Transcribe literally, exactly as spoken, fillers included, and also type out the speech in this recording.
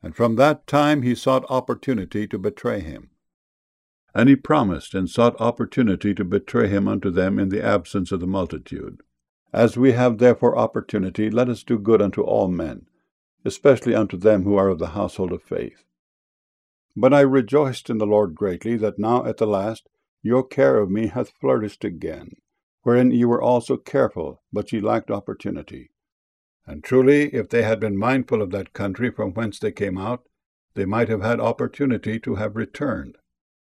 And from that time he sought opportunity to betray him. And he promised and sought opportunity to betray him unto them in the absence of the multitude. As we have therefore opportunity, let us do good unto all men, especially unto them who are of the household of faith. But I rejoiced in the Lord greatly, that now at the last your care of me hath flourished again, wherein ye were also careful, but ye lacked opportunity. And truly, if they had been mindful of that country from whence they came out, they might have had opportunity to have returned.